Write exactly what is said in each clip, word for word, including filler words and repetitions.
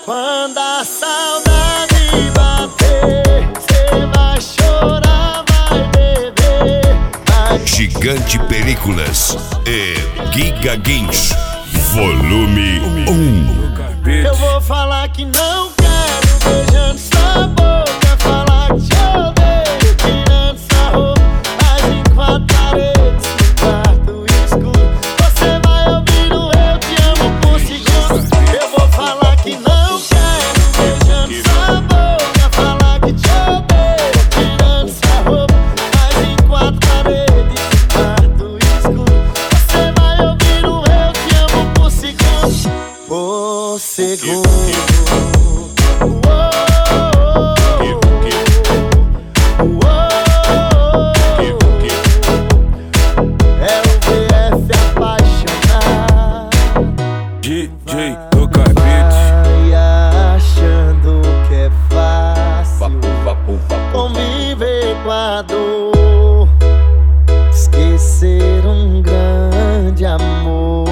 Quando a saudade bater, cê vai chorar, vai beber, vai... Gigante Películas e Giga Guincho, volume um. Eu vou falar que não quero, beijando sua boca, falar que te odeio, tirando sua roupa, mas em quatro paredes, no quarto escuro, você vai ouvir o eu te amo por segundos. Eu vou falar que não quero, beijando sua boca, falar que te odeio, tirando sua roupa, mas em quatro paredes, no quarto escuro, você vai ouvir o eu te amo por segundos. Por segundo. É o V F apaixonado, D J Toca Beat. vai achando que é fácil conviver com a dor, esquecer um grande amor.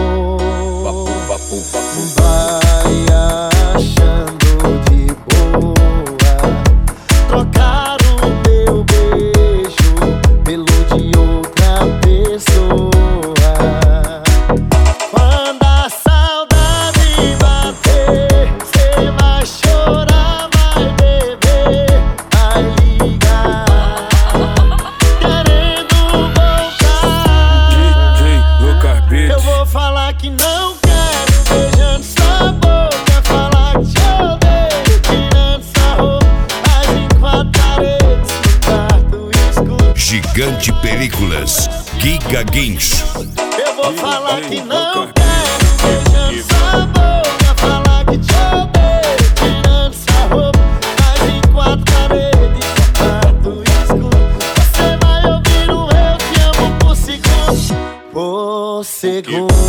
Vai achando de boa trocar o meu beijo pelo de outra pessoa. Quando a saudade bater, cê vai chorar, vai beber, vai ligar, querendo voltar. D J Toca Beat. Eu vou falar que não quero, beijando sua boca, falar que te odeio, tirando sua roupa, mas em quatro paredes, no quarto escuro. Gigante Películas, Giga Guincho. Eu vou falar que não quero, beijando sua boca, falar que te odeio, tirando sua roupa, mas em quatro paredes, no quarto escuro, você vai ouvir o eu te amo por segundo, por segundo.